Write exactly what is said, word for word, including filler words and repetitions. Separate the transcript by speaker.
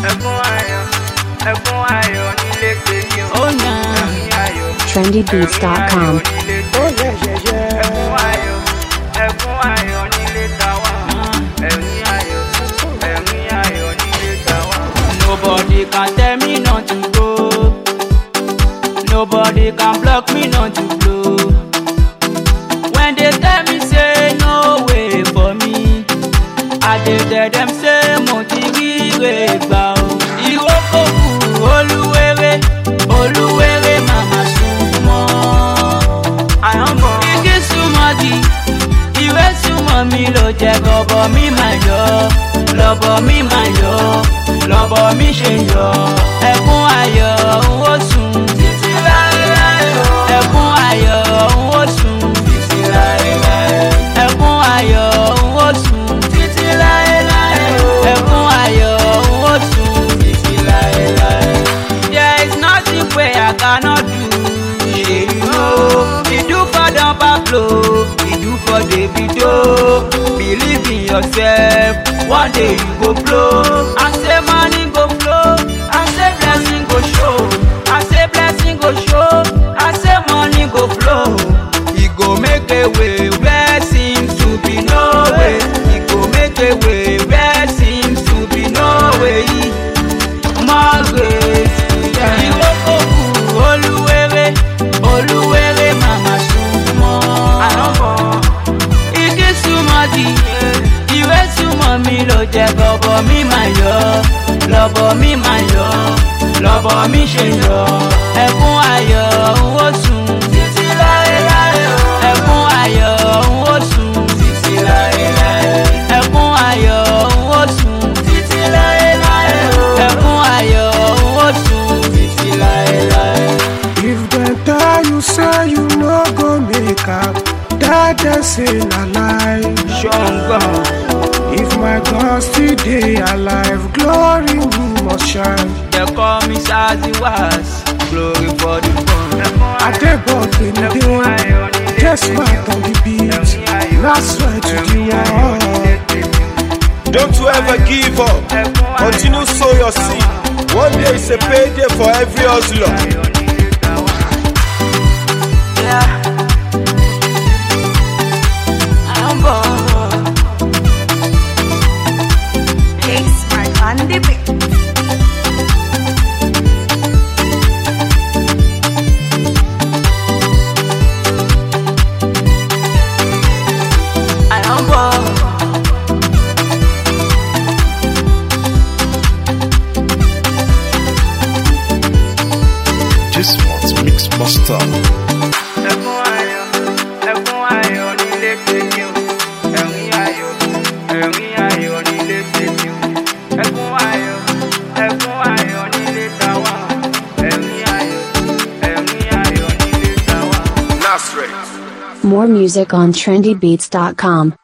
Speaker 1: Oh no. trendy beats dot com.
Speaker 2: Oh yeah, yeah, yeah.
Speaker 3: Nobody can tell me not to go. Nobody can block me not to blow. When they tell me say no way for me, I dey tell them say mo ti rí rè gbà o. Ìrókò kù olúwere, olúwere màmá súnmọ́. Àyànbọ̀ igi súnmọ́ di, ìwé súnmọ́ mi ló jẹ́ gọbọ mi máa yọ, lọ́bọ mi máa yọ, lọ́bọ mi ṣe yọ. Ẹkún ayọ̀ ń wò sùn títí láéláé o. Ẹkún ayọ̀ ń wò sùn títí láéláé. Ẹkún ayọ̀ ń wò sùn títí láéláé o. Ẹkún ayọ̀ ń wò sùn títí láéláé. There is nothing wey I cannot do. Shey you know, you do for Don Pablo, you do for Davido. Believe in yourself, one day you go blow. I say money go flow, I say blessing go show, I say blessing go show, I say money go flow. He go make a way where seems to be no way. He go make a way where seems to be no way. More grace, Ìrókò kù olúwere, olúwere màmá súnmọ́. Àyànbọ̀ igi súnmọ́ di, ìwé súnmọ́ mi ló jẹ́ gọbọ mi máa yọ, lọ́bọ mi máa yọ, lọ́bọ mi ṣe yọ. Ẹkún ayọ̀ ń wò sùn títí láéláé o. Ẹkún ayọ̀ ń wò sùn títí láéláé. Ẹkún ayọ̀ ń wò sùn títí láéláé o. Ẹkún ayọ̀ ń wò sùn títí láéláé.
Speaker 2: If dem tell you say you no go make am, that dem say na lie.
Speaker 3: Ṣọ̀ngàn.
Speaker 2: If my God still dey alive, glory we must shine.
Speaker 3: They call me Saziwas, glory for the fun.
Speaker 2: Adebok in the day, just smart on the beat. That's right to the world.
Speaker 4: Don't you ever give up. Continue sow your seed. One day is a payday for every hustler.
Speaker 3: Yeah. I'm born.
Speaker 5: Hey, smart on the beat.
Speaker 3: I'm born.
Speaker 4: Just want mix master.
Speaker 3: Ẹkún ayọ̀, ẹkún ayọ̀ nílé tèmi o. Ẹ̀rín ayọ̀, ẹ̀rín ayọ̀ nílé tèmi o. Ẹkún ayọ̀, ẹkún ayọ̀ nílé tàwa. Ẹ̀rín ayọ̀, ẹ̀rín ayọ̀ nílé tàwa.
Speaker 4: Nasre.
Speaker 1: More music on trendy beats dot com.